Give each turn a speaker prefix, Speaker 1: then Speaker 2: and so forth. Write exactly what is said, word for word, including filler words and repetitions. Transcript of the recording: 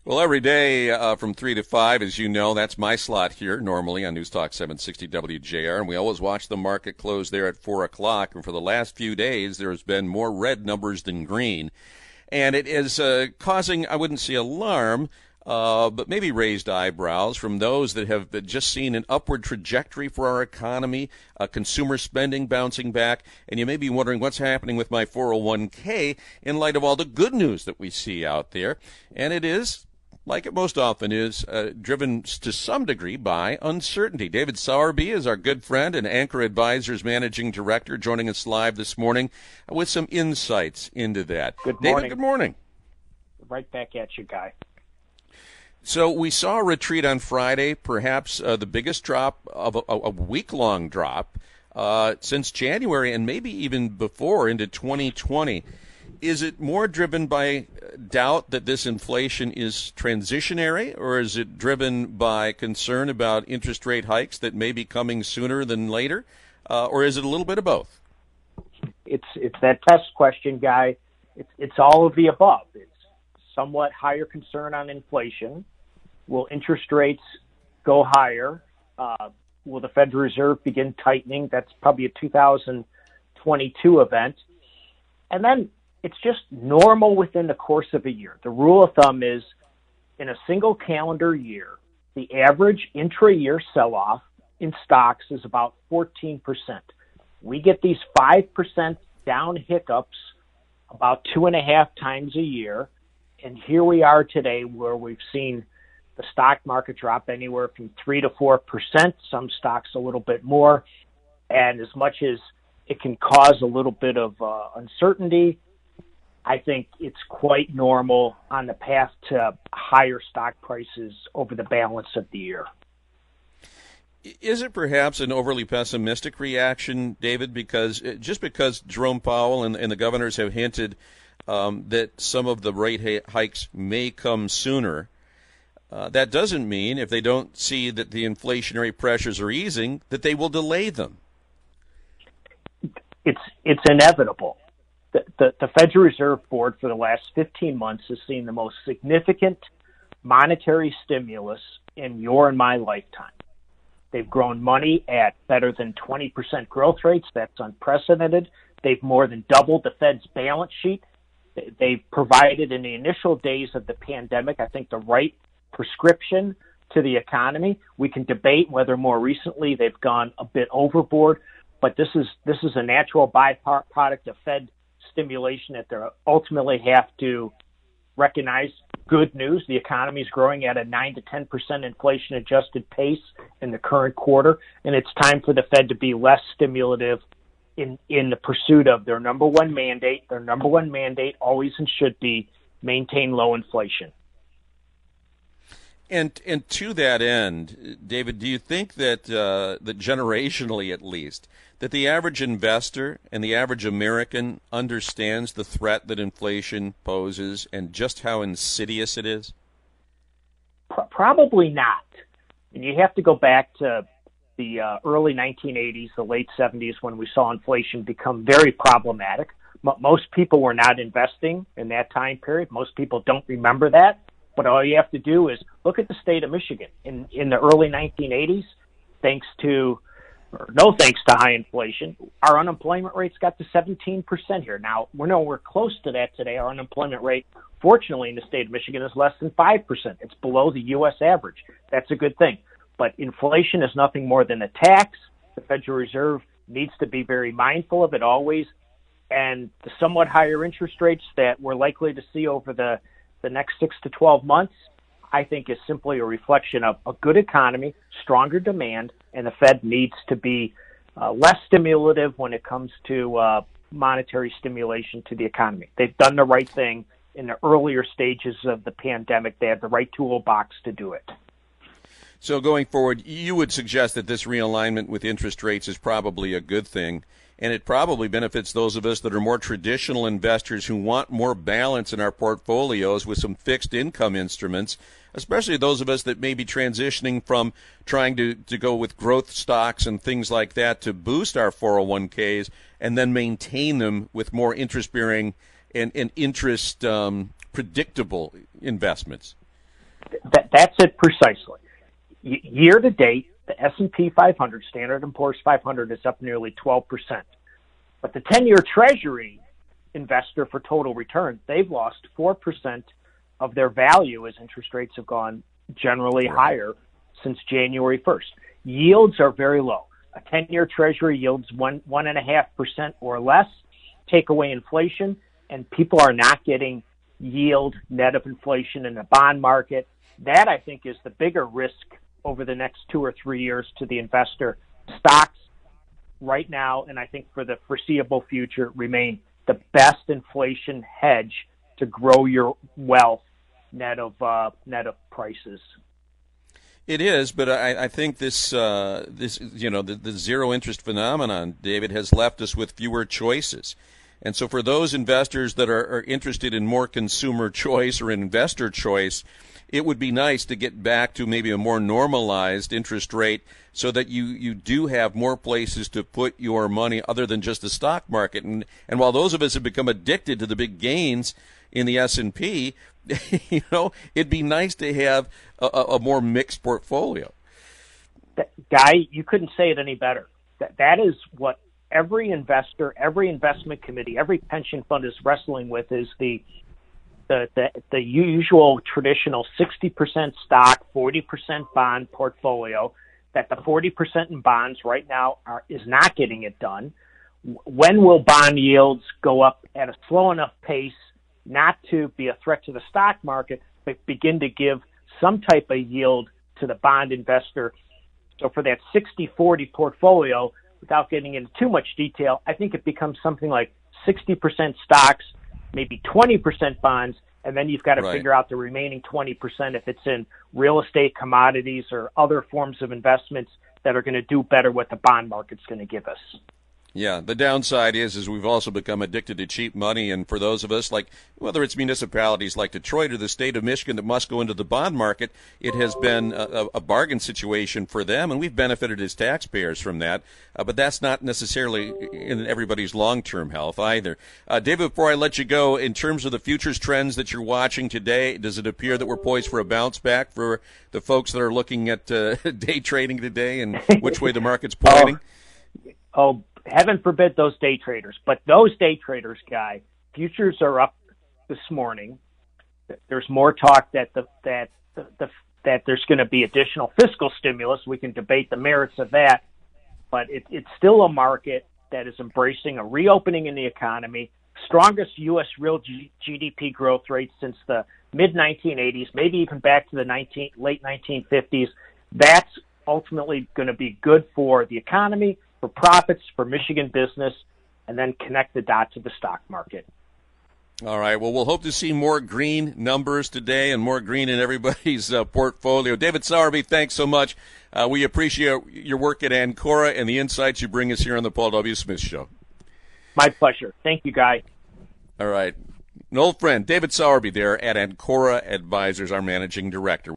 Speaker 1: Well, every day uh, from three to five, as you know, that's my slot here normally on News Talk seven sixty W J R, and we always watch the market close there at four o'clock. And for the last few days, there's been more red numbers than green. And it is uh, causing, I wouldn't say alarm, uh, but maybe raised eyebrows from those that have just seen an upward trajectory for our economy, uh, consumer spending bouncing back, and you may be wondering what's happening with my four oh one k in light of all the good news that we see out there. And it is, like it most often is, uh, driven to some degree by uncertainty. David Sowerby is our good friend and Anchor Advisors Managing Director, joining us live this morning with some insights into that.
Speaker 2: Good morning.
Speaker 1: David, good morning.
Speaker 2: Right back at you, Guy.
Speaker 1: So we saw a retreat on Friday, perhaps uh, the biggest drop of a, a week-long drop uh, since January and maybe even before into twenty twenty. Is it more driven by doubt that this inflation is transitionary, or is it driven by concern about interest rate hikes that may be coming sooner than later, uh, or is it a little bit of both?
Speaker 2: It's it's that test question, Guy. It's it's all of the above. It's somewhat higher concern on inflation. Will interest rates go higher? Uh, will the Federal Reserve begin tightening? That's probably a two thousand twenty-two event. And then it's just normal within the course of a year. The rule of thumb is in a single calendar year, the average intra-year sell-off in stocks is about fourteen percent. We get these five percent down hiccups about two and a half times a year. And here we are today where we've seen the stock market drop anywhere from three to four percent, some stocks a little bit more. And as much as it can cause a little bit of uh, uncertainty, I think it's quite normal on the path to higher stock prices over the balance of the year.
Speaker 1: Is it perhaps an overly pessimistic reaction, David, because just because Jerome Powell and, and the governors have hinted um, that some of the rate hikes may come sooner, uh, that doesn't mean if they don't see that the inflationary pressures are easing, that they will delay them?
Speaker 2: It's it's inevitable. The, the, the Federal Reserve Board for the last fifteen months has seen the most significant monetary stimulus in your and my lifetime. They've grown money at better than twenty percent growth rates. That's unprecedented. They've more than doubled the Fed's balance sheet. They've provided in the initial days of the pandemic, I think, the right prescription to the economy. We can debate whether more recently they've gone a bit overboard, but this is this is a natural byproduct of Fed stimulation that they ultimately have to recognize. Good news, the economy is growing at a nine to ten percent inflation-adjusted pace in the current quarter, and it's time for the Fed to be less stimulative in, in the pursuit of their number one mandate. Their number one mandate always and should be maintain low inflation.
Speaker 1: And and to that end, David, do you think that uh, that generationally, at least, that the average investor and the average American understands the threat that inflation poses and just how insidious it is?
Speaker 2: Probably not. And you have to go back to the uh, early nineteen eighties, the late seventies, when we saw inflation become very problematic. M- most people were not investing in that time period. Most people don't remember that. But all you have to do is look at the state of Michigan. In in the early nineteen eighties, thanks to, or no thanks to high inflation, our unemployment rates got to seventeen percent here. Now, we're nowhere close to that today. Our unemployment rate, fortunately, in the state of Michigan is less than five percent. It's below the U S average. That's a good thing. But inflation is nothing more than a tax. The Federal Reserve needs to be very mindful of it always. And the somewhat higher interest rates that we're likely to see over the the next six to twelve months, I think is simply a reflection of a good economy, stronger demand, and the Fed needs to be uh, less stimulative when it comes to uh, monetary stimulation to the economy. They've done the right thing in the earlier stages of the pandemic. They have the right toolbox to do it.
Speaker 1: So going forward, you would suggest that this realignment with interest rates is probably a good thing, and it probably benefits those of us that are more traditional investors who want more balance in our portfolios with some fixed income instruments, especially those of us that may be transitioning from trying to, to go with growth stocks and things like that to boost our four oh one k's and then maintain them with more interest-bearing and, and interest um, predictable investments.
Speaker 2: that, that's it precisely. Y- year to date, the S and P five hundred, Standard and Poor's five hundred, is up nearly twelve percent. But the ten-year Treasury investor for total return, they've lost four percent of their value as interest rates have gone generally
Speaker 1: right.
Speaker 2: higher since January first. Yields are very low. A ten-year Treasury yields one one and a half percent or less. Take away inflation, and people are not getting yield net of inflation in the bond market. That, I think, is the bigger risk over the next two or three years to the investor. Stocks right now, and I think for the foreseeable future, remain the best inflation hedge to grow your wealth net of uh, net of prices.
Speaker 1: It is, but I, I think this, uh, this, you know, the, the zero interest phenomenon, David, has left us with fewer choices. And so for those investors that are, are interested in more consumer choice or investor choice, it would be nice to get back to maybe a more normalized interest rate so that you, you do have more places to put your money other than just the stock market. And, and while those of us have become addicted to the big gains in the S and P, you know, it'd be nice to have a, a more mixed portfolio.
Speaker 2: Guy, you couldn't say it any better. That that is what every investor, every investment committee, every pension fund is wrestling with, is the the the, the usual traditional sixty percent stock, forty percent bond portfolio. That the forty percent in bonds right now are, is not getting it done. When will bond yields go up at a slow enough pace not to be a threat to the stock market, but begin to give some type of yield to the bond investor? So for that sixty forty portfolio, without getting into too much detail, I think it becomes something like sixty percent stocks, maybe twenty percent bonds, and then you've got to
Speaker 1: right.
Speaker 2: figure out the remaining twenty percent if it's in real estate, commodities, or other forms of investments that are going to do better what the bond market's going to give us.
Speaker 1: Yeah, the downside is is we've also become addicted to cheap money, and for those of us, like whether it's municipalities like Detroit or the state of Michigan that must go into the bond market, it has been a, a bargain situation for them, and we've benefited as taxpayers from that. Uh, but that's not necessarily in everybody's long-term health either. Uh, David, before I let you go, in terms of the futures trends that you're watching today, does it appear that we're poised for a bounce back for the folks that are looking at uh, day trading today and which way the market's pointing?
Speaker 2: oh. oh. Heaven forbid those day traders, but those day traders, Guy, futures are up this morning. There's more talk that the that the, the that there's going to be additional fiscal stimulus. We can debate the merits of that, but it, it's still a market that is embracing a reopening in the economy, strongest U S real G- GDP growth rate since the mid nineteen eighties, maybe even back to the nineteen, late nineteen fifties. That's ultimately going to be good for the economy, for profits, for Michigan business, and then connect the dot to the stock market.
Speaker 1: All right. Well, we'll hope to see more green numbers today and more green in everybody's uh, portfolio. David Sowerby, thanks so much. Uh, we appreciate your work at Ancora and the insights you bring us here on the Paul W. Smith Show.
Speaker 2: My pleasure. Thank you, Guy.
Speaker 1: All right. An old friend, David Sowerby there at Ancora Advisors, our managing director.